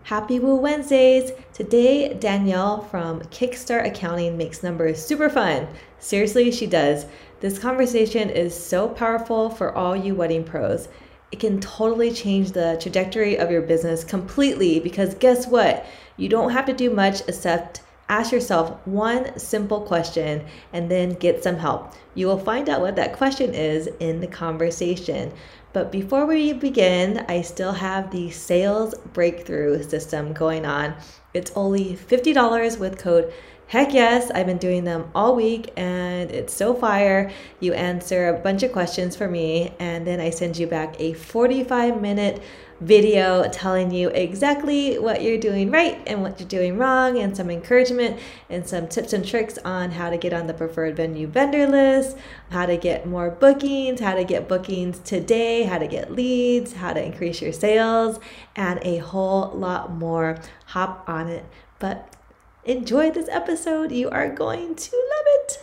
Happy Woo Wednesdays! Today, Danielle from Kickstart Accounting makes numbers super fun. Seriously, she does. This conversation is so powerful for all you wedding pros. It can totally change the trajectory of your business completely because guess what? You don't have to do much except ask yourself one simple question and then get some help. You will find out what that question is in the conversation. But before we begin, I still have the sales breakthrough system going on. It's only $50 with code Heck Yes. I've been doing them all week and it's so fire. You answer a bunch of questions for me and then I send you back a 45-minute video telling you exactly what you're doing right and what you're doing wrong, and some encouragement and some tips and tricks on how to get on the preferred venue vendor list, how to get more bookings, how to get bookings today, how to get leads, how to increase your sales, and a whole lot more. Hop on it. But enjoy this episode. You are going to love it.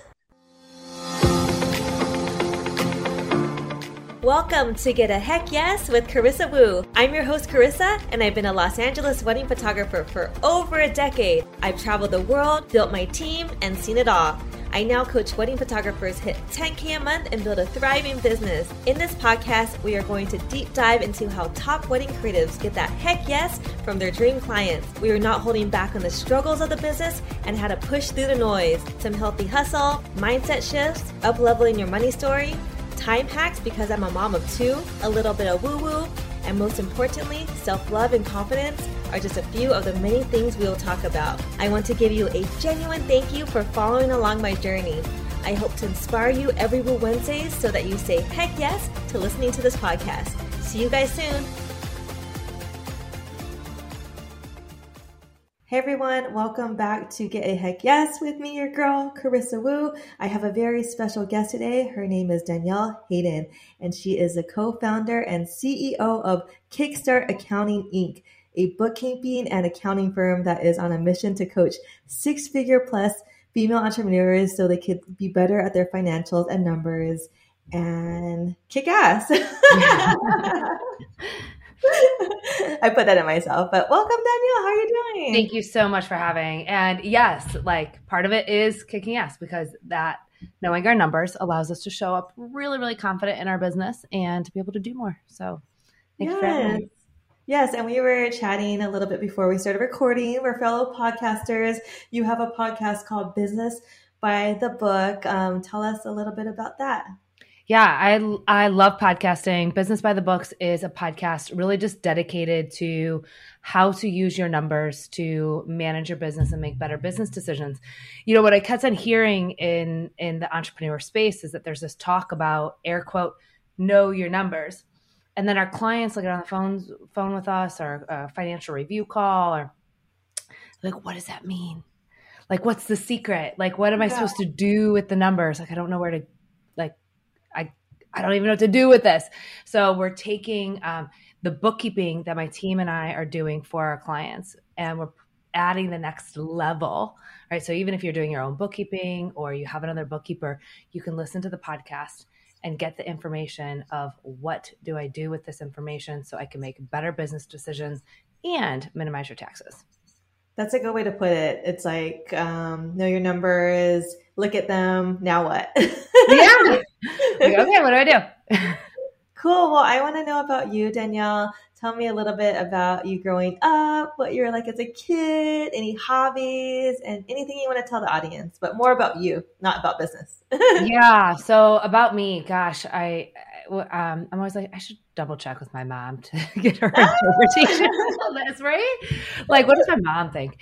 Welcome to Get a Heck Yes with Carissa Woo. I'm your host, Carissa, and I've been a Los Angeles wedding photographer for over a decade. I've traveled the world, built my team, and seen it all. I now coach wedding photographers hit $10K a month and build a thriving business. In this podcast, we are going to deep dive into how top wedding creatives get that heck yes from their dream clients. We are not holding back on the struggles of the business and how to push through the noise. Some healthy hustle, mindset shifts, up-leveling your money story, time hacks because I'm a mom of two, a little bit of woo-woo, and most importantly, self-love and confidence are just a few of the many things we will talk about. I want to give you a genuine thank you for following along my journey. I hope to inspire you every Woo Wednesdays so that you say heck yes to listening to this podcast. See you guys soon. Hey everyone, welcome back to Get a Heck Yes with me, your girl, Carissa Woo. I have a very special guest today. Her name is Danielle Hayden, and she is the co-founder and CEO of Kickstart Accounting, Inc., a bookkeeping and accounting firm that is on a mission to coach six-figure plus female entrepreneurs so they could be better at their financials and numbers and kick ass. I put that in myself, but welcome, Danielle. How are you doing? Thank you so much for having. And yes, like part of it is kicking ass because that knowing our numbers allows us to show up really, really confident in our business and to be able to do more. So thank you for having me. Yes, and we were chatting a little bit before we started recording. We're fellow podcasters. You have a podcast called Business by the Book. Tell us a little bit about that. Yeah, I love podcasting. Business by the Books is a podcast really just dedicated to how to use your numbers to manage your business and make better business decisions. You know, what I kept on hearing in the entrepreneur space is that there's this talk about, air quote, know your numbers. And then our clients get on the phone with us or a financial review call or like, what does that mean? Like, what's the secret? Like, what am I supposed to do with the numbers? Like, I don't know where to, like, I don't even know what to do with this. So we're taking the bookkeeping that my team and I are doing for our clients, and we're adding the next level, right? So even if you're doing your own bookkeeping or you have another bookkeeper, you can listen to the podcast and get the information of what do I do with this information so I can make better business decisions and minimize your taxes. That's a good way to put it. It's like, know your numbers, look at them, now what? Yeah. Like, okay, what do I do? Cool. Well, I want to know about you, Danielle. Tell me a little bit about you growing up, what you were like as a kid, any hobbies, and anything you want to tell the audience, but more about you, not about business. Yeah. So about me, gosh, I'm always like, I should double check with my mom to get her interpretation of this, right? Like, what does my mom think?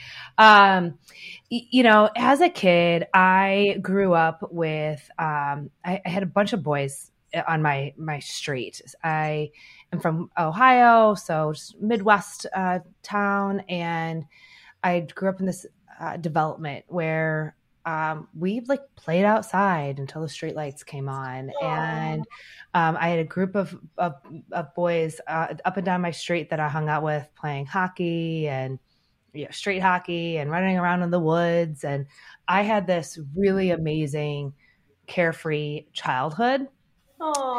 You know, as a kid, I grew up with, I had a bunch of boys on my street. I am from Ohio, so just Midwest town, and I grew up in this development where we played outside until the street lights came on. Aww. And I had a group of boys up and down my street that I hung out with playing hockey and street hockey and running around in the woods. And I had this really amazing carefree childhood.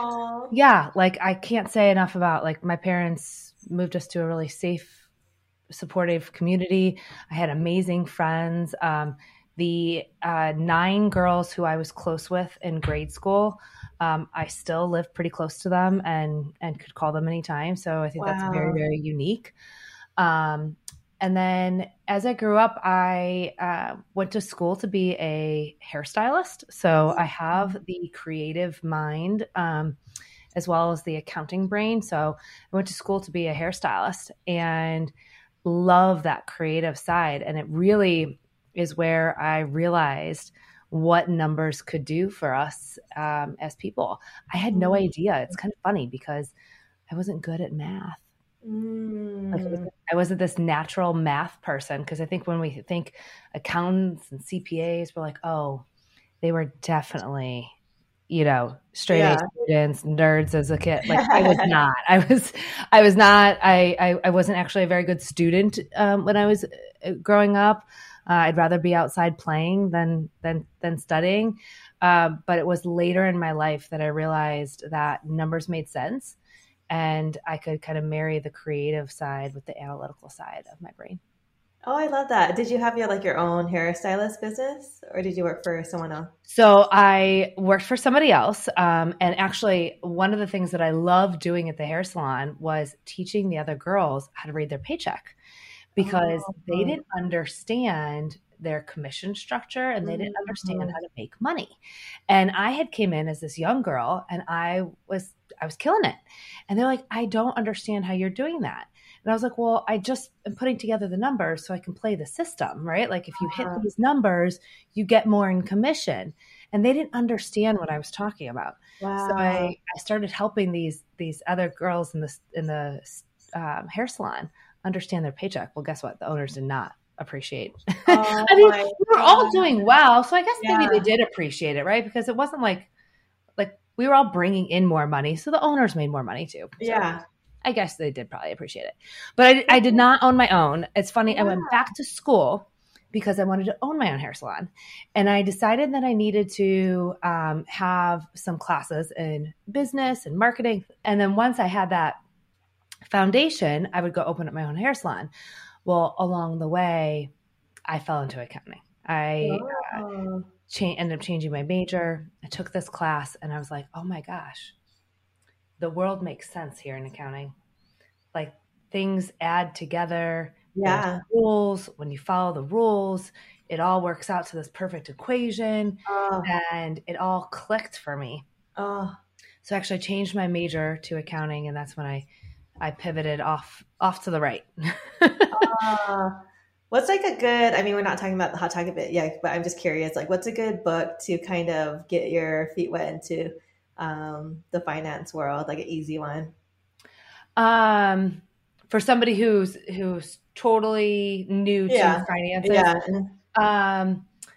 Aww. Yeah. Like, I can't say enough about, like, my parents moved us to a really safe supportive community. I had amazing friends. The 9 girls who I was close with in grade school, I still live pretty close to them and could call them anytime. So I think that's very, Wow. very unique. And then as I grew up, I went to school to be a hairstylist. So I have the creative mind as well as the accounting brain. So I went to school to be a hairstylist and love that creative side. And it really is where I realized what numbers could do for us as people. I had no idea. It's kind of funny because I wasn't good at math. Like I wasn't this natural math person, because I think when we think accountants and CPAs, we're like, oh, they were definitely, straight A students, nerds as a kid. Like I was not. I was not. I wasn't actually a very good student when I was growing up. I'd rather be outside playing than studying. But it was later in my life that I realized that numbers made sense. And I could kind of marry the creative side with the analytical side of my brain. Oh, I love that. Did you have your own hairstylist business, or did you work for someone else? So I worked for somebody else. And actually, one of the things that I loved doing at the hair salon was teaching the other girls how to read their paycheck, because they didn't understand their commission structure and they didn't understand how to make money. And I had came in as this young girl and I was killing it. And they're like, I don't understand how you're doing that. And I was like, well, I just am putting together the numbers so I can play the system, right? Like if you hit these numbers, you get more in commission. And they didn't understand what I was talking about. Wow. So I started helping these other girls in the hair salon understand their paycheck. Well, guess what? The owners did not appreciate. I mean, we were all doing well. So I guess maybe they did appreciate it, right? Because it wasn't like we were all bringing in more money. So the owners made more money too. So I guess they did probably appreciate it. But I did not own my own. It's funny. I went back to school because I wanted to own my own hair salon. And I decided that I needed to have some classes in business and marketing. And then once I had that foundation, I would go open up my own hair salon. Well, along the way, I fell into accounting. I ended up changing my major. I took this class and I was like, oh my gosh, the world makes sense here in accounting. Like things add together. There's rules. When you follow the rules, it all works out to this perfect equation. And it all clicked for me. So actually I changed my major to accounting, and that's when I pivoted off to the right. What's like a good, I mean, we're not talking about the hot topic bit yet, but I'm just curious, like what's a good book to kind of get your feet wet into the finance world, like an easy one? For somebody who's totally new to finances. I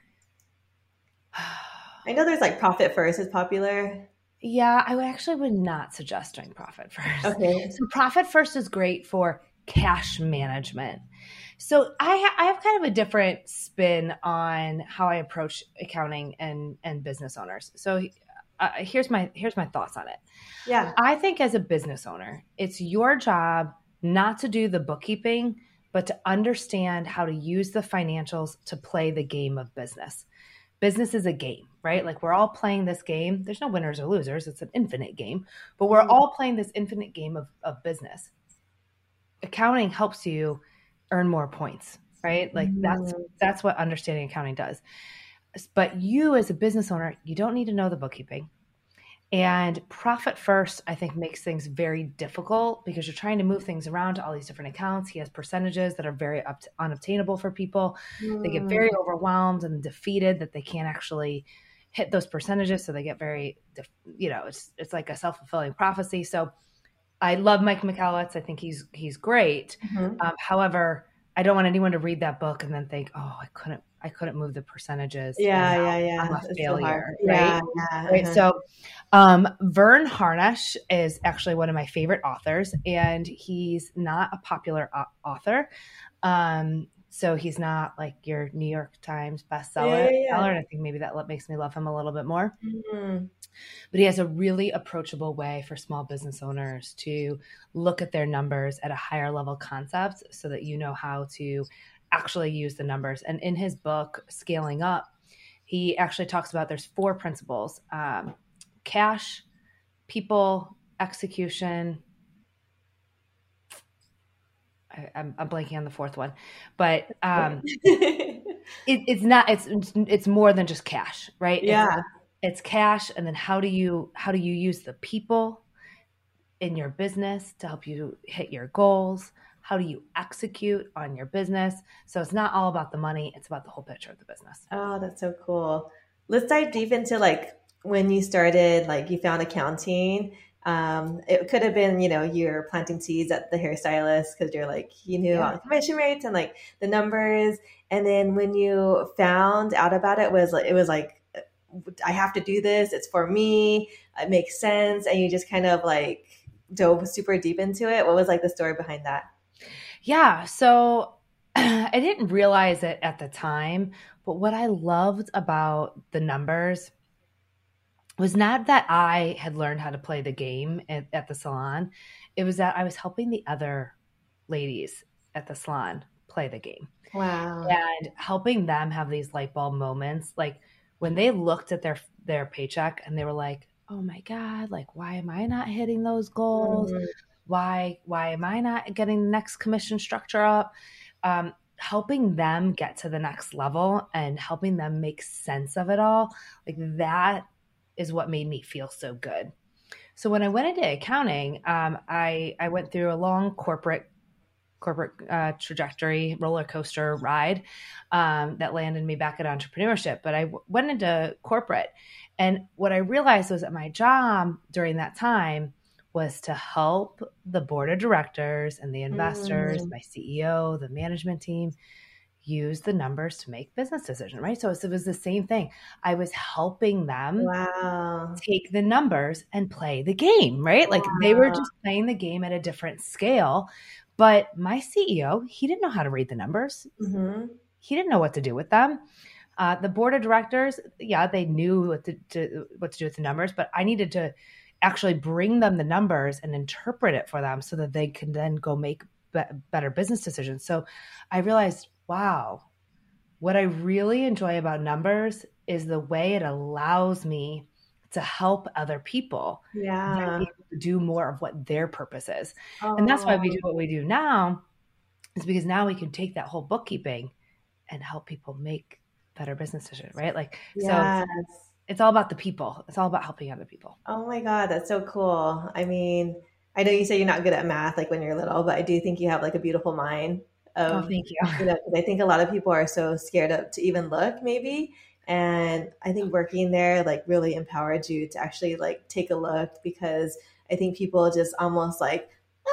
know there's like Profit First is popular. Yeah, I would not suggest doing Profit First. Okay. So Profit First is great for cash management. So I have kind of a different spin on how I approach accounting and business owners. So here's my thoughts on it. Yeah. I think as a business owner, it's your job not to do the bookkeeping, but to understand how to use the financials to play the game of business. Business is a game, right? Like we're all playing this game. There's no winners or losers. It's an infinite game, but we're all playing this infinite game of business. Accounting helps you earn more points, right? Like that's what understanding accounting does. But you as a business owner, you don't need to know the bookkeeping. And Profit First, I think, makes things very difficult because you're trying to move things around to all these different accounts. He has percentages that are very unobtainable for people. They get very overwhelmed and defeated that they can't actually hit those percentages. So they get very, it's like a self-fulfilling prophecy. So I love Mike Michalowicz. I think he's great. However, I don't want anyone to read that book and then think, oh, I couldn't move the percentages. I'm a failure. So right. Right. So Verne Harnish is actually one of my favorite authors, and he's not a popular author. So he's not like your New York Times Yeah, bestseller. yeah, And I think maybe that makes me love him a little bit more. yeah. But he has a really approachable way for small business owners to look at their numbers at a higher level concept so that you know how to actually use the numbers. And in his book, Scaling Up, he actually talks about there's 4 principles: cash, people, execution. I'm blanking on the 4th one, but it's not. It's more than just cash, right? Yeah. It's cash, and then how do you use the people in your business to help you hit your goals? How do you execute on your business? So it's not all about the money; it's about the whole picture of the business. Oh, that's so cool. Let's dive deep into like when you started, like you found accounting. It could have been, you're planting seeds at the hairstylist because you're like, you knew Yeah. about the commission rates and like the numbers. And then when you found out about it, it was like, I have to do this. It's for me. It makes sense. And you just kind of like dove super deep into it. What was like the story behind that? Yeah. So I didn't realize it at the time, but what I loved about the numbers was not that I had learned how to play the game at the salon. It was that I was helping the other ladies at the salon play the game Wow. and helping them have these light bulb moments. Like when they looked at their paycheck and they were like, oh my God, like, why am I not hitting those goals? Mhm. Why am I not getting the next commission structure up? Helping them get to the next level and helping them make sense of it all, like that is what made me feel so good. So when I went into accounting, I went through a long corporate trajectory roller coaster ride that landed me back at entrepreneurship. But I went into corporate, and what I realized was that my job during that time was to help the board of directors and the investors, Mm. my CEO, the management team use the numbers to make business decisions, right? So it was the same thing. I was helping them Wow. take the numbers and play the game, right? Like they were Wow. just playing the game at a different scale. But my CEO, he didn't know how to read the numbers. Hmm. He didn't know what to do with them. The board of directors, yeah, they knew what to do with the numbers, but I needed to actually bring them the numbers and interpret it for them so that they can then go make better business decisions. So I realized, wow, what I really enjoy about numbers is the way it allows me to help other people then Yeah. be able to do more of what their purpose is. And that's why we do Oh, what we do now, is because now we can take that whole bookkeeping and help people make better business decisions, right? Like, so yes. it's all about the people. It's all about helping other people. Oh my God, that's so cool. I mean, I know you say you're not good at math like when you're little, but I do think you have like a beautiful mind Oh, of, thank you. 'cause I think a lot of people are so scared to even look maybe. And I think working there like really empowered you to actually like take a look because I think people just almost like,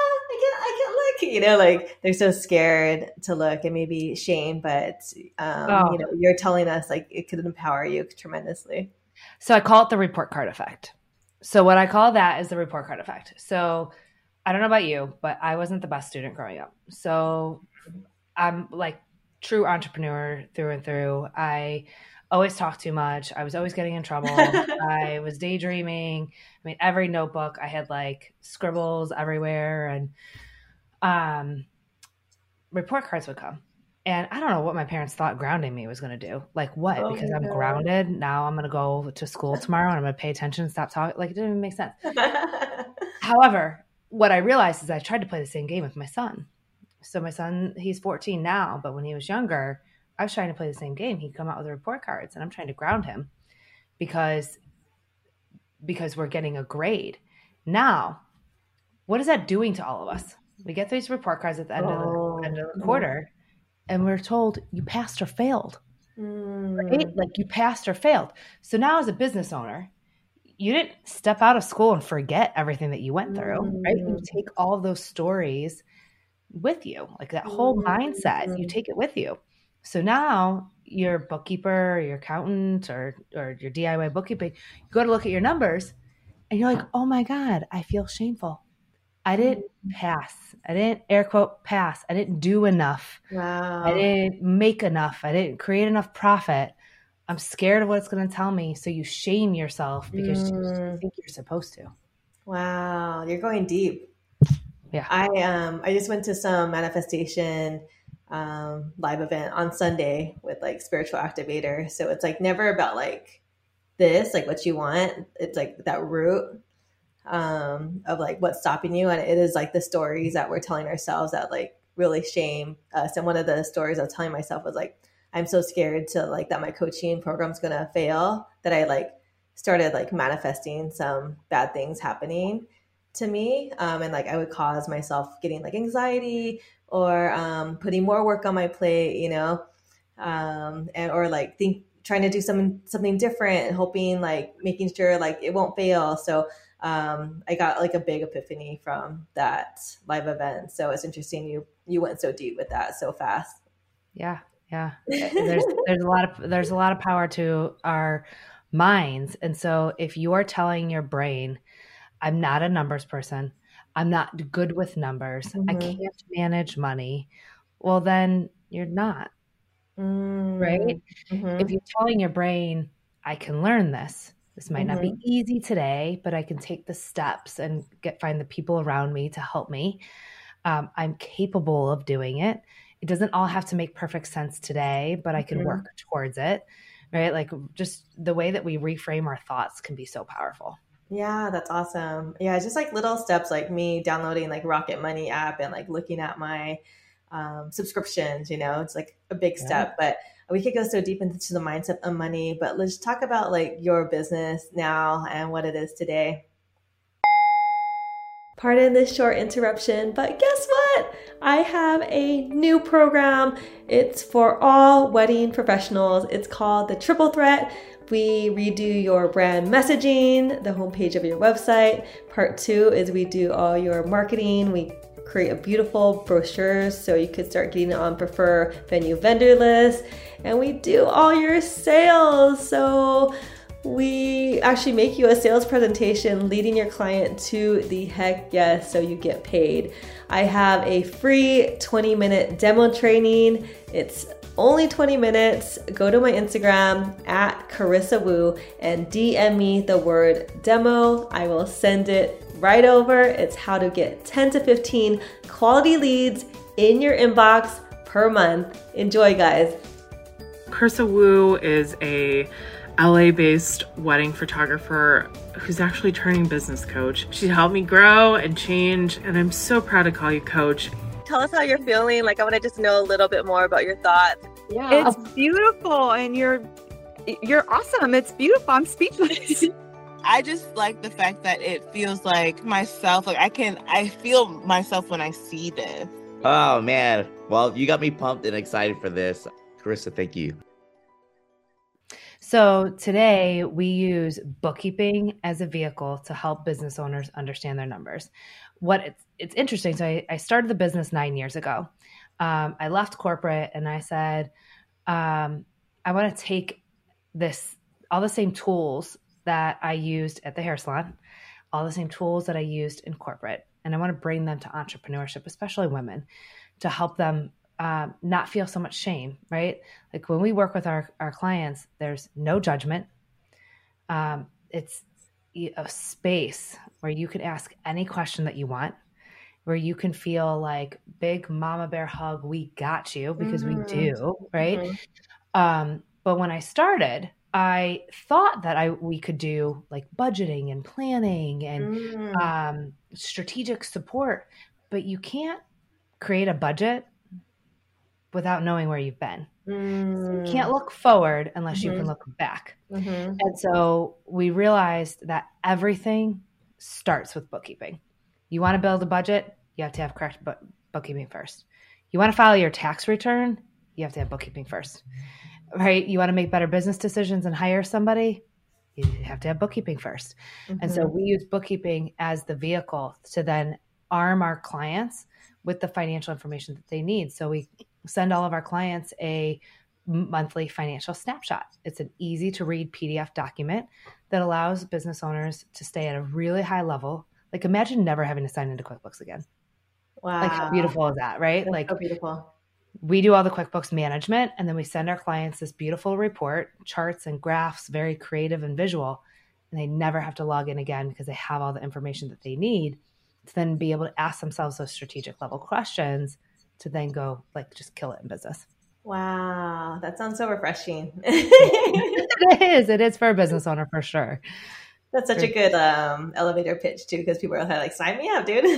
I can't look, like they're so scared to look and maybe shame, but Oh, you're telling us like it could empower you tremendously. so I call it the report card effect. So what I call that is the report card effect. So I don't know about you, but I wasn't the best student growing up. So I'm like true entrepreneur through and through. I always talked too much. I was always getting in trouble. I was daydreaming. I mean, every notebook I had like scribbles everywhere, and um, report cards would come. And I don't know what my parents thought grounding me was going to do. Like what? Oh Because my I'm grounded. Now I'm going to go to school tomorrow and I'm going to pay attention, stop talking. Like it didn't even make sense. God. However, what I realized is I tried to play the same game with my son. So my son, he's 14 now, but when he was younger, I was trying to play the same game. He'd come out with report cards and I'm trying to ground him because we're getting a grade. Now, what is that doing to all of us? We get these report cards at the end of the Mhm. quarter and we're told you passed or failed, right? Mm. Like you passed or failed. So now as a business owner, you didn't step out of school and forget everything that you went through, right? You Mm. take all of those stories with you, like that whole mindset, you Mm. take it with you. So now your bookkeeper, or your accountant, or your DIY bookkeeping, you go to look at your numbers and you're like, oh my God, I feel shameful. I didn't pass. I didn't air quote pass. I didn't do enough. I Wow. didn't make enough. I didn't create enough profit. I'm scared of what it's going to tell me. So you shame yourself because you Mm, think you're supposed to. wow. You're going deep. Yeah. I just went to some manifestation live event on Sunday with like spiritual activator. So it's like never about like this, like what you want. It's like that root of like what's stopping you, and it is like the stories that we're telling ourselves that like really shame us. And one of the stories I was telling myself was like, I'm so scared to like that my coaching program's gonna fail that I like started like manifesting some bad things happening to me, and like I would cause myself getting like anxiety or putting more work on my plate, you know, and or like think trying to do something different, hoping like making sure like it won't fail. So I got like a big epiphany from that live event. So it's interesting you went so deep with that so fast. Yeah. Yeah. There's a lot of power to our minds. And so if you are telling your brain, I'm not a numbers person, I'm not good with numbers, I Mm-hmm. can't manage money, well, then you're not, right? If Mm-hmm. you're telling your brain, I can learn this. This might not be Mm-hmm. easy today, but I can take the steps and find the people around me to help me. I'm capable of doing it. It doesn't all have to make perfect sense today, but I can Mm-hmm. work towards it, right? Like just the way that we reframe our thoughts can be so powerful. Yeah, that's awesome. Yeah, just like little steps like me downloading like Rocket Money app and like looking at my subscriptions, you know, it's like a big Yeah. step. But we could go so deep into the mindset of money, but let's talk about like your business now and what it is today. Pardon this short interruption, but guess what? I have a new program. It's for all wedding professionals. It's called the Triple Threat. We redo your brand messaging, the homepage of your website. Part two is we do all your marketing. We create a beautiful brochure so you could start getting on prefer venue vendor list. And we do all your sales. So we actually make you a sales presentation leading your client to the heck yes so you get paid. I have a free 20-minute demo training. It's only 20 minutes. Go to my Instagram at Carissa Wu and DM me the word demo. I will send it right over. It's how to get 10 to 15 quality leads in your inbox per month. Enjoy, guys. Carissa Wu is a LA-based wedding photographer who's actually turning business coach. She helped me grow and change, and I'm so proud to call you coach. Tell us how you're feeling. Like, I want to just know a little bit more about your thoughts. Yeah. It's beautiful, and you're awesome. It's beautiful. I'm speechless. I just like the fact that it feels like myself. Like I feel myself when I see this. Oh man. Well, you got me pumped and excited for this. Carissa, thank you. So today we use bookkeeping as a vehicle to help business owners understand their numbers. It's interesting. So I started the business 9 years ago. I left corporate and I said, I want to take all the same tools that I used at the hair salon, all the same tools that I used in corporate, and I want to bring them to entrepreneurship, especially women, to help them not feel so much shame, right? Like when we work with our clients, there's no judgment. It's a space where you can ask any question that you want, where you can feel like big mama bear hug, we got you, because we do, right? But when I started, I thought that we could do like budgeting and planning and strategic support, but you can't create a budget without knowing where you've been. So you can't look forward unless you can look back. And so we realized that everything starts with bookkeeping. You want to build a budget, you have to have correct bookkeeping first. You want to file your tax return, you have to have bookkeeping first, right? You want to make better business decisions and hire somebody, you have to have bookkeeping first. And so we use bookkeeping as the vehicle to then arm our clients with the financial information that they need. So we send all of our clients a monthly financial snapshot. It's an easy to read PDF document that allows business owners to stay at a really high level Like imagine never having to sign into QuickBooks again. Wow. Like how beautiful is that, right? That's like so beautiful. We do all the QuickBooks management, and then we send our clients this beautiful report, charts and graphs, very creative and visual, and they never have to log in again because they have all the information that they need to then be able to ask themselves those strategic level questions to then go like just kill it in business. Wow. That sounds so refreshing. It is for a business owner for sure. That's such a good elevator pitch too, because people are like, sign me up, dude.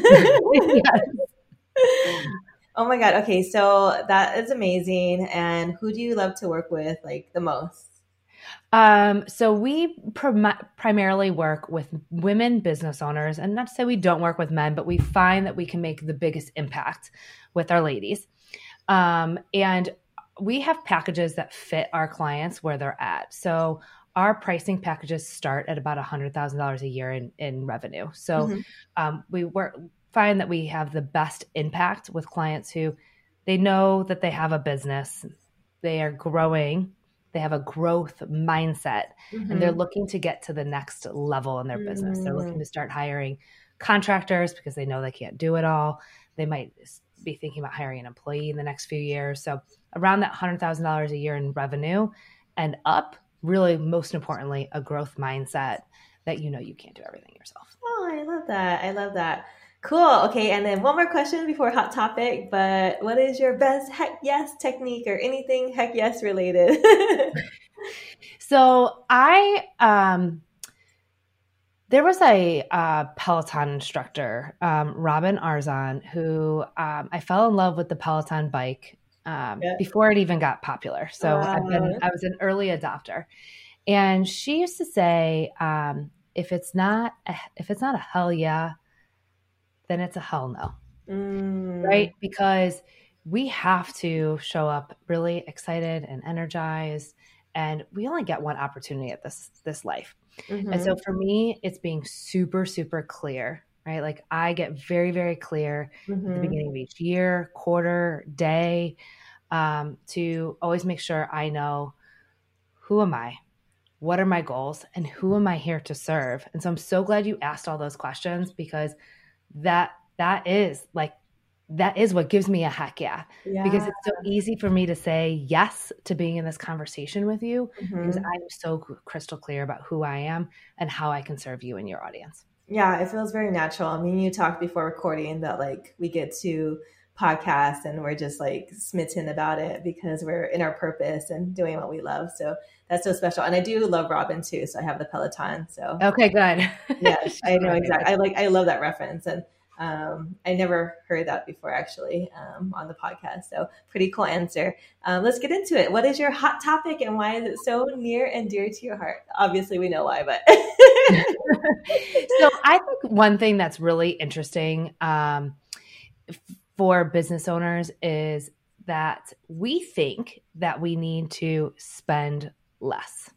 Oh my God. Okay. So that is amazing. And who do you love to work with like the most? So we primarily work with women business owners, and not to say we don't work with men, but we find that we can make the biggest impact with our ladies. And we have packages that fit our clients where they're at. So our pricing packages start at about $100,000 a year in revenue. So we find that we have the best impact with clients who they know that they have a business, they are growing, they have a growth mindset, and they're looking to get to the next level in their business. They're looking to start hiring contractors because they know they can't do it all. They might be thinking about hiring an employee in the next few years. So around that $100,000 a year in revenue and up, really most importantly, a growth mindset that you know you can't do everything yourself. Oh, I love that. I love that. Cool. Okay. And then one more question before hot topic, but what is your best heck yes technique or anything heck yes related? So there was a Peloton instructor, Robin Arzon, who I fell in love with the Peloton bike before it even got popular. So I was an early adopter, and she used to say, if it's not a hell yeah, then it's a hell no, right? Because we have to show up really excited and energized, and we only get one opportunity at this life. And so for me, it's being super, super clear, right? Like I get very, very clear at the beginning of each year, quarter, day, to always make sure I know who am I, what are my goals, and who am I here to serve? And so I'm so glad you asked all those questions, because that is what gives me a heck yeah. Because it's so easy for me to say yes to being in this conversation with you, because I'm so crystal clear about who I am and how I can serve you and your audience. Yeah, it feels very natural. I mean, you talked before recording that like we get to podcast and we're just like smitten about it because we're in our purpose and doing what we love. So that's so special. And I do love Robin too. So I have the Peloton. So okay, good. Yes, I know exactly. I love that reference. And I never heard that before actually on the podcast. So pretty cool answer. Let's get into it. What is your hot topic and why is it so near and dear to your heart? Obviously we know why, but. So I think one thing that's really interesting for business owners is that we think that we need to spend less.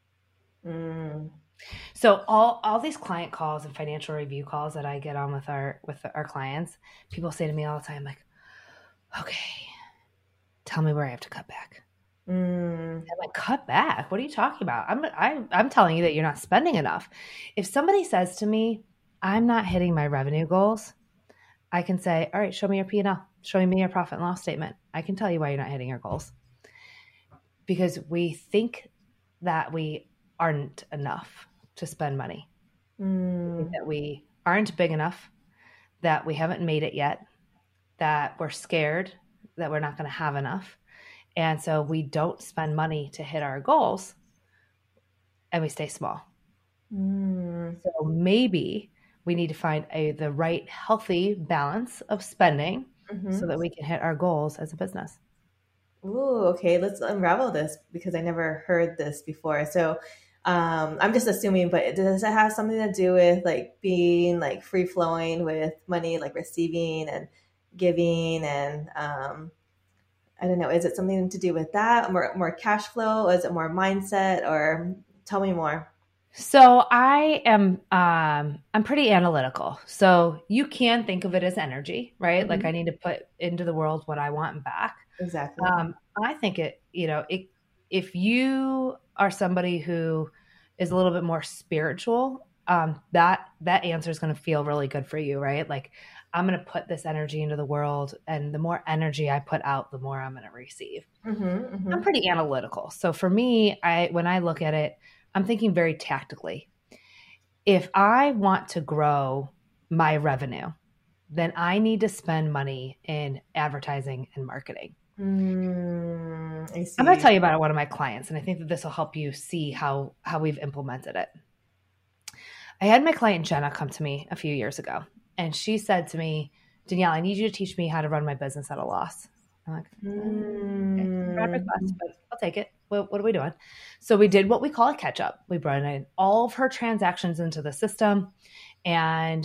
So all these client calls and financial review calls that I get on with our clients, people say to me all the time, like, okay, tell me where I have to cut back. I'm like, cut back? What are you talking about? I'm telling you that you're not spending enough. If somebody says to me, I'm not hitting my revenue goals, I can say, all right, show me your P&L, show me your profit and loss statement. I can tell you why you're not hitting your goals. Because we think that we aren't enough to spend money. That we aren't big enough, that we haven't made it yet, that we're scared that we're not going to have enough. And so we don't spend money to hit our goals and we stay small. So maybe we need to find the right healthy balance of spending so that we can hit our goals as a business. Ooh, okay. Let's unravel this because I never heard this before. So I'm just assuming, but does it have something to do with like being like free flowing with money, like receiving and giving and I don't know. Is it something to do with that? More cash flow? Is it more mindset? Or tell me more. So I am, I'm pretty analytical. So you can think of it as energy, right? Like I need to put into the world what I want back. Exactly. I think if you are somebody who is a little bit more spiritual, that answer is going to feel really good for you, right? Like, I'm going to put this energy into the world, and the more energy I put out, the more I'm going to receive. I'm pretty analytical. So for me, when I look at it, I'm thinking very tactically. If I want to grow my revenue, then I need to spend money in advertising and marketing. I see. I'm going to tell you about one of my clients, and I think that this will help you see how we've implemented it. I had my client Jenna come to me a few years ago, and she said to me, Danielle, I need you to teach me how to run my business at a loss. I'm like, okay, bad request, but I'll take it. What are we doing? So we did what we call a catch up. We brought in all of her transactions into the system, and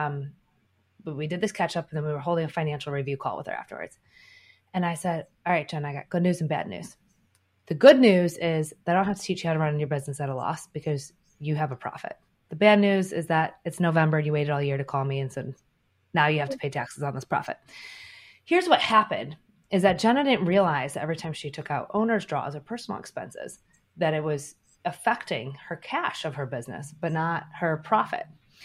we did this catch up, and then we were holding a financial review call with her afterwards. And I said, all right, Jen, I got good news and bad news. The good news is that I don't have to teach you how to run your business at a loss because you have a profit. The bad news is that it's November and you waited all year to call me and said, now you have to pay taxes on this profit. Here's what happened is that Jenna didn't realize that every time she took out owner's draws or personal expenses, that it was affecting her cash of her business, but not her profit.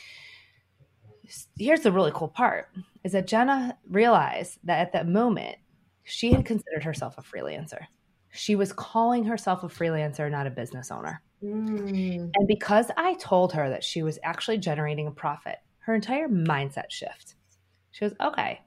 Here's the really cool part is that Jenna realized that at that moment, she had considered herself a freelancer. She was calling herself a freelancer, not a business owner. And because I told her that she was actually generating a profit, her entire mindset shift. She goes, okay,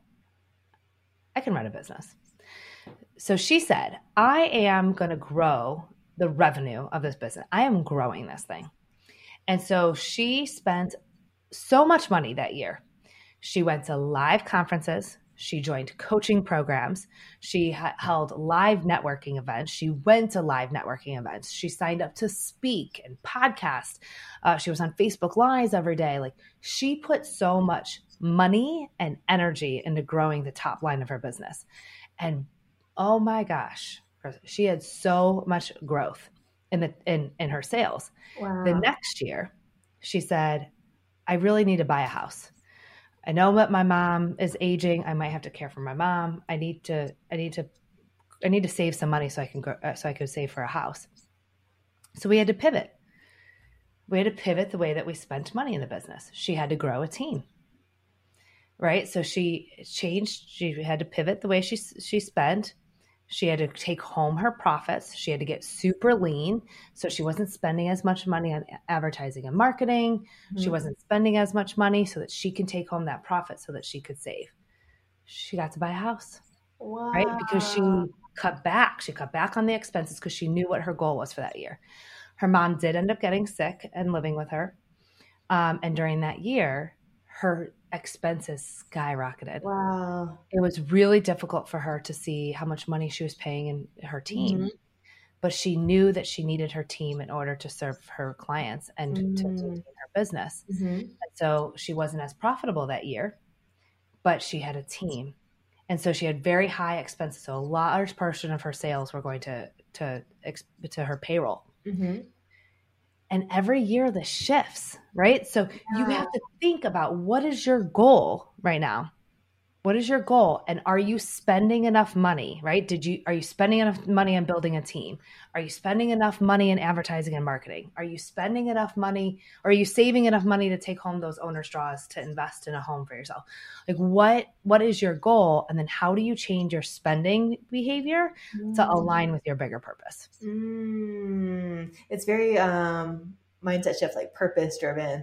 I can run a business. So she said, I am going to grow the revenue of this business. I am growing this thing. And so she spent so much money that year. She went to live conferences. She joined coaching programs. She held live networking events. She went to live networking events. She signed up to speak and podcast. She was on Facebook Lives every day. Like, she put so much money and energy into growing the top line of her business. And oh my gosh, she had so much growth in her sales. Wow. The next year, she said, I really need to buy a house. I know that my mom is aging. I might have to care for my mom. I need to save some money so I can so I could save for a house. So we had to pivot. We had to pivot the way that we spent money in the business. She had to grow a team, right? So she changed. She had to pivot the way she spent. She had to take home her profits. She had to get super lean. So she wasn't spending as much money on advertising and marketing. Mm-hmm. She wasn't spending as much money so that she can take home that profit so that she could save. She got to buy a house, wow. right? Because she cut back. She cut back on the expenses because she knew what her goal was for that year. Her mom did end up getting sick and living with her. And during that year, her expenses skyrocketed. Wow. It was really difficult for her to see how much money she was paying in her team. Mm-hmm. But she knew that she needed her team in order to serve her clients and to maintain her business. Mm-hmm. And so she wasn't as profitable that year, but she had a team. And so she had very high expenses. So a large portion of her sales were going to her payroll. Mm-hmm. And every year this shifts, right? So you have to think about, what is your goal right now? What is your goal? And are you spending enough money, right? Are you spending enough money on building a team? Are you spending enough money in advertising and marketing? Are you spending enough money? Or are you saving enough money to take home those owner's draws to invest in a home for yourself? Like, what is your goal? And then how do you change your spending behavior to align with your bigger purpose? It's very mindset shift, like purpose driven.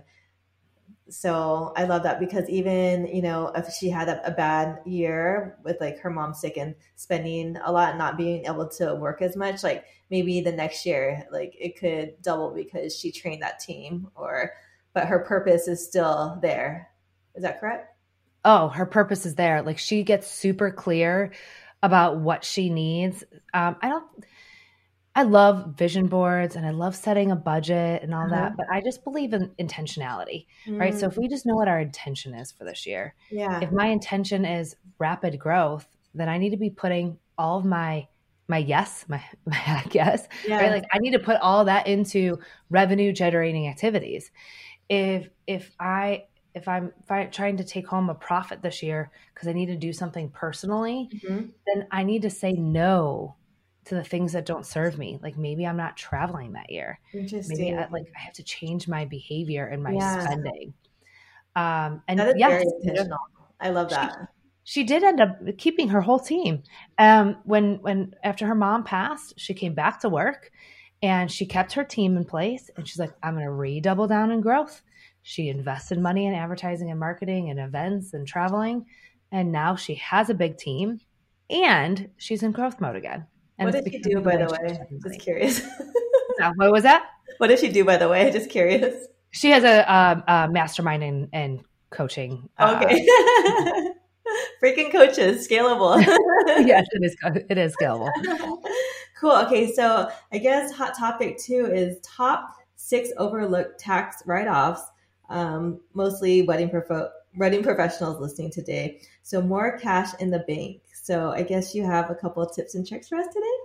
So I love that, because even, if she had a bad year with like her mom sick and spending a lot and not being able to work as much, like maybe the next year, like it could double because she trained that team, but her purpose is still there. Is that correct? Oh, her purpose is there. Like, she gets super clear about what she needs. I love vision boards and I love setting a budget and all that, but I just believe in intentionality, right? So if we just know what our intention is for this year, if my intention is rapid growth, then I need to be putting all of my heck yes, right? Like, I need to put all that into revenue generating activities. If I'm trying to take home a profit this year because I need to do something personally, then I need to say no to the things that don't serve me. Like maybe I'm not traveling that year. Interesting. Maybe I have to change my behavior and my Yeah. spending. And That is yes, very intentional. I love that. she did end up keeping her whole team. When after her mom passed, she came back to work and she kept her team in place. And she's like, I'm going to redouble down in growth. She invested money in advertising and marketing and events and traveling. And now she has a big team and she's in growth mode again. And What did she do, by the way? Just curious. What was that? What did she do, by the way? Just curious. She has a mastermind and coaching. Okay. Freaking coaches, scalable. Yes, it is scalable. Cool. Okay, so I guess hot topic 2 is top 6 overlooked tax write-offs. Mostly wedding professionals listening today. So more cash in the bank. So I guess you have a couple of tips and tricks for us today?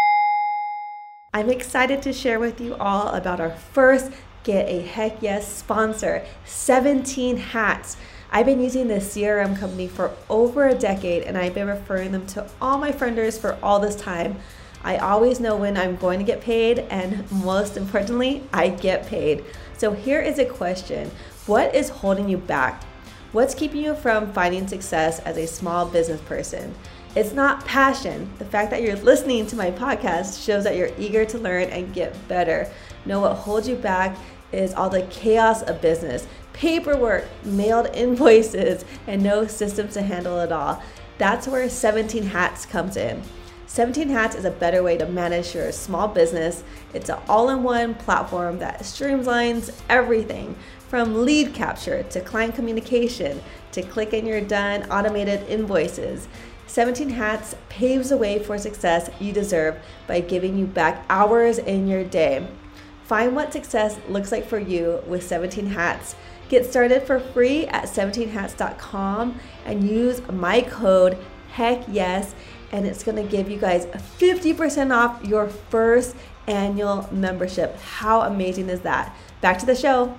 I'm excited to share with you all about our first Get a Heck Yes sponsor, 17 Hats. I've been using this CRM company for over a decade and I've been referring them to all my frienders for all this time. I always know when I'm going to get paid and most importantly, I get paid. So here is a question. What is holding you back? What's keeping you from finding success as a small business person? It's not passion. The fact that you're listening to my podcast shows that you're eager to learn and get better. No, what holds you back is all the chaos of business, paperwork, mailed invoices, and no systems to handle it all. That's where 17 Hats comes in. 17 Hats is a better way to manage your small business. It's an all-in-one platform that streamlines everything from lead capture to client communication to click and you're done automated invoices. 17 Hats paves the way for success you deserve by giving you back hours in your day. Find what success looks like for you with 17 Hats. Get started for free at 17hats.com and use my code HECKYES, and it's going to give you guys 50% off your first annual membership. How amazing is that? Back to the show.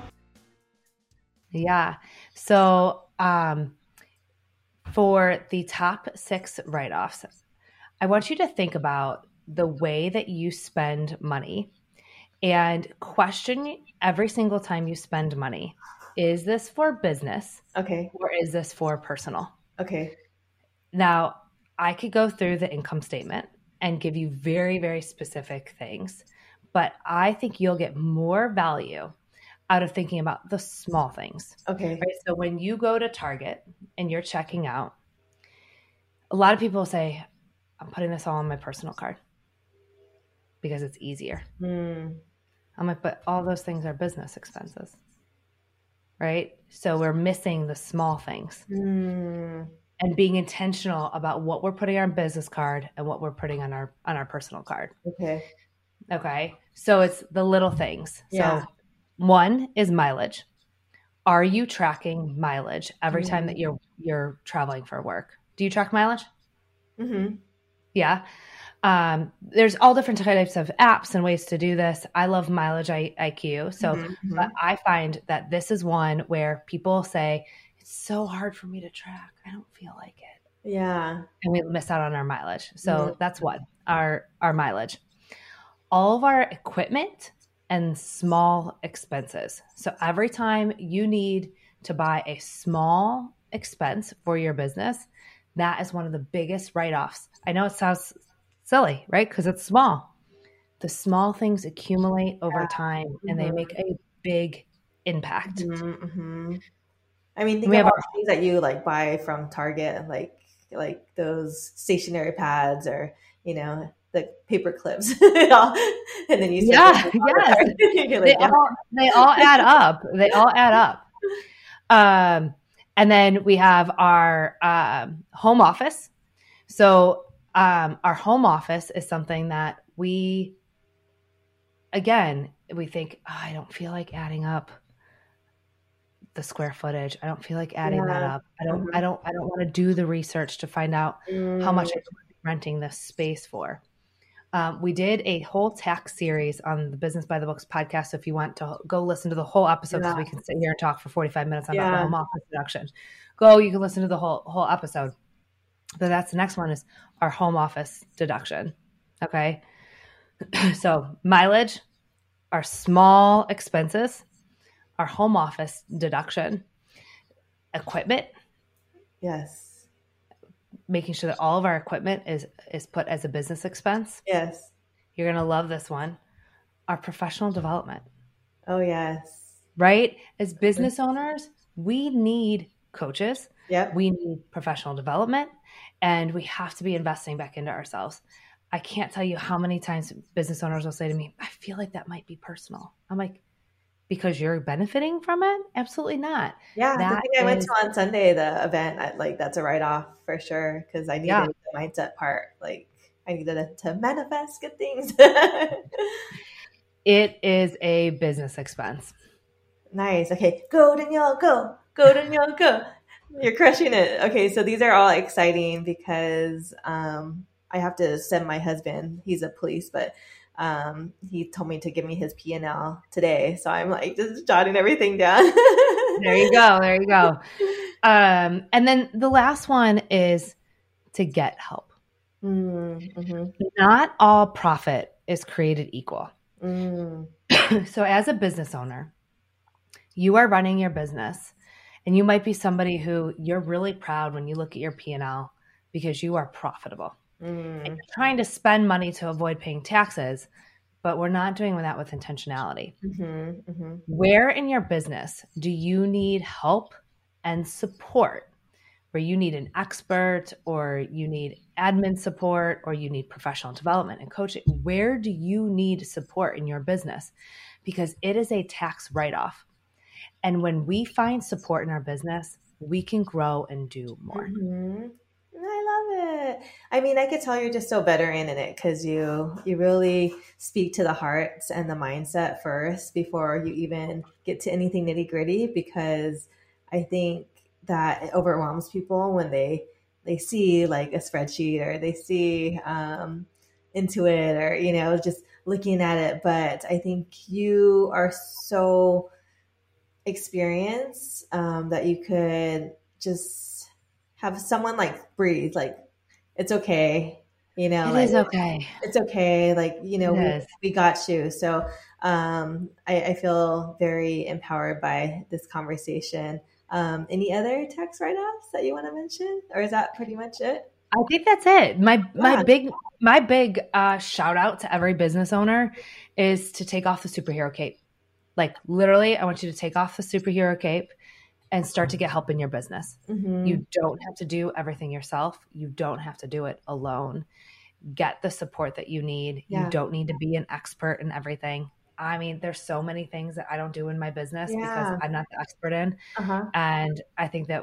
Yeah. So for the top 6 write-offs, I want you to think about the way that you spend money and question every single time you spend money. Is this for business? Okay. Or is this for personal? Okay. Now, I could go through the income statement and give you very, very specific things, but I think you'll get more value out of thinking about the small things. Okay. Right? So when you go to Target and you're checking out, a lot of people say, I'm putting this all on my personal card because it's easier. I'm like, but all those things are business expenses, right? So we're missing the small things and being intentional about what we're putting on our business card and what we're putting on our personal card. Okay. So it's the little things. Yeah. So one is mileage. Are you tracking mileage every time that you're traveling for work? Do you track mileage? Mm-hmm. Yeah. There's all different types of apps and ways to do this. I love Mileage IQ. So but I find that this is one where people say, it's so hard for me to track. I don't feel like it. Yeah. And we miss out on our mileage. So that's one, our mileage. All of our equipment and small expenses. So every time you need to buy a small expense for your business, that is one of the biggest write-offs. I know it sounds silly, right? Because it's small. The small things accumulate over time and they make a big impact. I mean, think about things that you like buy from Target, like those stationery pads or, you know, the paper clips. And then you they all add up. They all add up. And then we have our home office. So our home office is something that we think, oh, I don't feel like adding up the square footage. I don't feel like adding that up. I don't want to do the research to find out how much I'm renting this space for. We did a whole tax series on the Business by the Books podcast. So if you want to go listen to the whole episode, because we can sit here and talk for 45 minutes about the home office deduction, you can listen to the whole episode. But that's the next one is our home office deduction. Okay. So mileage, our small expenses, our home office deduction, equipment, Yes. making sure that all of our equipment is put as a business expense. Yes. You're going to love this one. Our professional development, Oh, yes. right? As business owners, we need coaches. Yep. We need professional development, and we have to be investing back into ourselves. I can't tell you how many times business owners will say to me, I feel like that might be personal. I'm like, because you're benefiting from it? Absolutely not. Yeah, the That thing I went is, to on Sunday, the event, that's a write-off for sure because I yeah, needed the mindset part. Like I needed to manifest good things. it is a business expense. Nice. Okay, go Danielle, go. Go Danielle, go. You're crushing it. Okay, so these are all exciting because I have to send my husband. He's a police, but he told me to give me his P&L today. So I'm like just jotting everything down. There you go. There you go. And then the last one is to get help. Mm-hmm. Not all profit is created equal. Mm. So as a business owner, you are running your business, and you might be somebody who you're really proud when you look at your P&L because you are profitable. And you're trying to spend money to avoid paying taxes, but we're not doing that with intentionality. Mm-hmm. Mm-hmm. Where in your business do you need help and support? Where you need an expert, or you need admin support, or you need professional development and coaching? Where do you need support in your business? Because it is a tax write-off. And when we find support in our business, we can grow and do more. Mm-hmm. I love it. I mean, I could tell you're just so veteran in it because you really speak to the hearts and the mindset first before you even get to anything nitty gritty. Because I think that it overwhelms people when they see like a spreadsheet or they see Intuit or just looking at it. But I think you are so experienced that you could just have someone like breathe, like it's okay, It like is okay. it's okay, like It is. we got you. So I feel very empowered by this conversation. Any other tax write-offs that you want to mention, or is that pretty much it? I think that's it. My Yeah. big shout out to every business owner is to take off the superhero cape. Like literally, I want you to take off the superhero cape and start to get help in your business. Mm-hmm. You don't have to do everything yourself. You don't have to do it alone. Get the support that you need. Yeah. You don't need to be an expert in everything. I mean, there's so many things that I don't do in my business because Yeah. I'm not the expert in. Uh-huh. And I think that,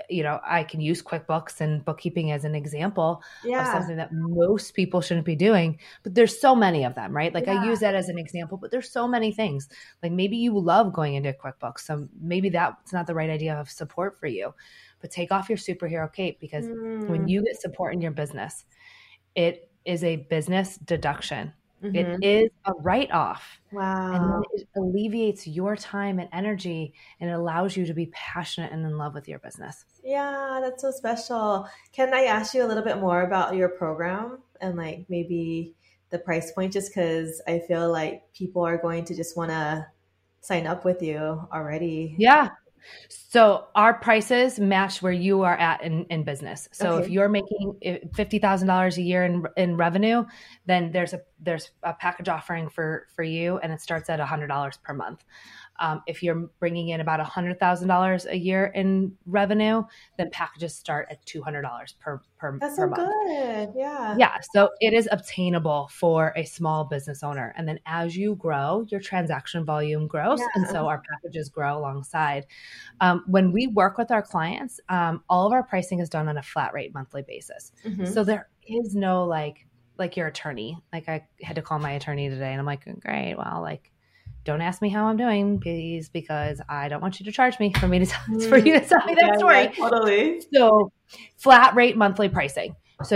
I can use QuickBooks and bookkeeping as an example of Yeah. something that most people shouldn't be doing, but there's so many of them, right? Like I Yeah. use that as an example, but there's so many things. Like maybe you love going into QuickBooks, so maybe that's not the right idea of support for you, but take off your superhero cape because when you get support in your business, it is a business deduction. Mm-hmm. It is a write-off. Wow. And then it alleviates your time and energy, and it allows you to be passionate and in love with your business. Yeah, that's so special. Can I ask you a little bit more about your program and like maybe the price point, just because I feel like people are going to just want to sign up with you already? Yeah. So our prices match where you are at in business. So Okay. if you're making $50,000 a year in revenue, then there's a package offering for you, and it starts at $100 per month. If you're bringing in about $100,000 a year in revenue, then packages start at $200 per That's per so month. good. Yeah. Yeah, so it is obtainable for a small business owner. And then as you grow, your transaction volume grows. And so our packages grow alongside. When we work with our clients, all of our pricing is done on a flat rate monthly basis. Mhm. So there is no like your attorney. Like I had to call my attorney today and I'm like, great, well, like, don't ask me how I'm doing, please, because I don't want you to charge me for you to tell me that story. Yeah, totally. So flat rate monthly pricing. So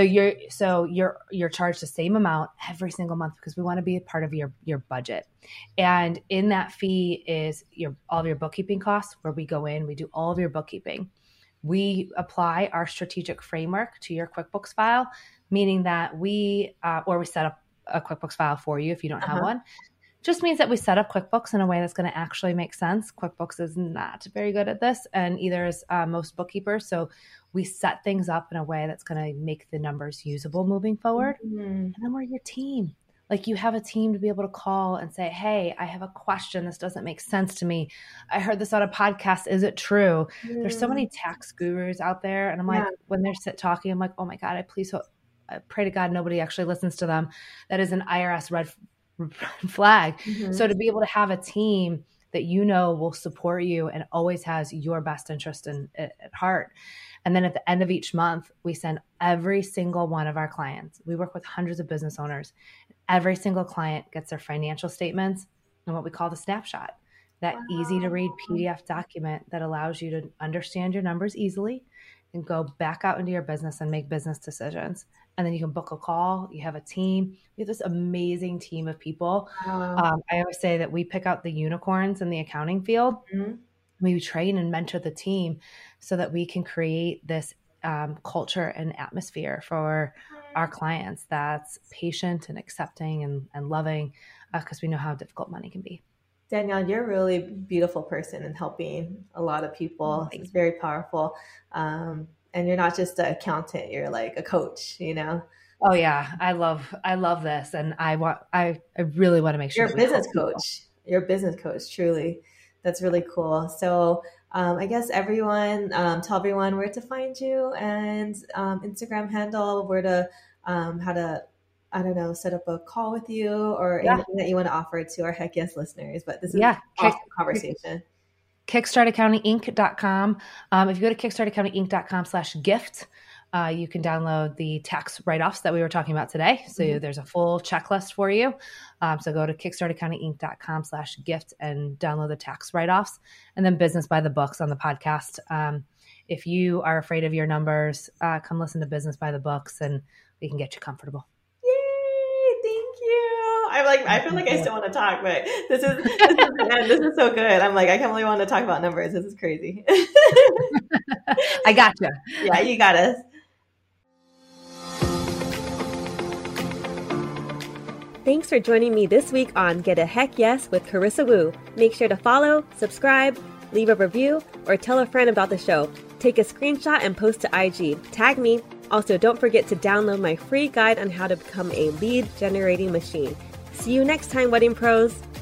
you're charged the same amount every single month because we want to be a part of your budget. And in that fee is all of your bookkeeping costs, where we go in, we do all of your bookkeeping. We apply our strategic framework to your QuickBooks file, meaning that we set up a QuickBooks file for you if you don't have one. Just means that we set up QuickBooks in a way that's going to actually make sense. QuickBooks is not very good at this, and either is most bookkeepers. So we set things up in a way that's going to make the numbers usable moving forward. And then we're your team. Like, you have a team to be able to call and say, hey, I have a question. This doesn't make sense to me. I heard this on a podcast. Is it true? There's so many tax gurus out there. And I'm like, when they're talking, I'm like, oh my God, I pray to God nobody actually listens to them. That is an IRS red flag. So to be able to have a team that will support you and always has your best interest at heart. And then at the end of each month, we send every single one of our clients. We work with hundreds of business owners. Every single client gets their financial statements and what we call the snapshot, that easy to read PDF document that allows you to understand your numbers easily and go back out into your business and make business decisions. And then you can book a call. You have a team. We have this amazing team of people. I always say that we pick out the unicorns in the accounting field. We train and mentor the team so that we can create this culture and atmosphere for our clients that's patient and accepting and loving, because we know how difficult money can be. Danielle, you're a really beautiful person and helping a lot of people. It's very powerful. And you're not just an accountant, you're like a coach, Oh yeah. I love this. And I really want to make sure you're a business coach, truly. That's really cool. So I guess everyone, tell everyone where to find you and Instagram handle, where to, how to, I don't know, set up a call with you or anything that you want to offer to our Heck Yes listeners. But this is an awesome conversation. Kickstartaccountinginc.com. If you go to kickstartaccountinginc.com/gift, you can download the tax write-offs that we were talking about today. So there's a full checklist for you. So go to kickstartaccountinginc.com/gift and download the tax write-offs, and then Business by the Books on the podcast. If you are afraid of your numbers, come listen to Business by the Books and we can get you comfortable. Yay! Thank you. I feel like I still want to talk, but this is the end. This is so good. I'm like, I can't really want to talk about numbers. This is crazy. I gotcha. Yeah, you got us. Thanks for joining me this week on Get a Heck Yes with Carissa Wu. Make sure to follow, subscribe, leave a review, or tell a friend about the show. Take a screenshot and post to IG. Tag me. Also, don't forget to download my free guide on how to become a lead generating machine. See you next time, Wedding Pros.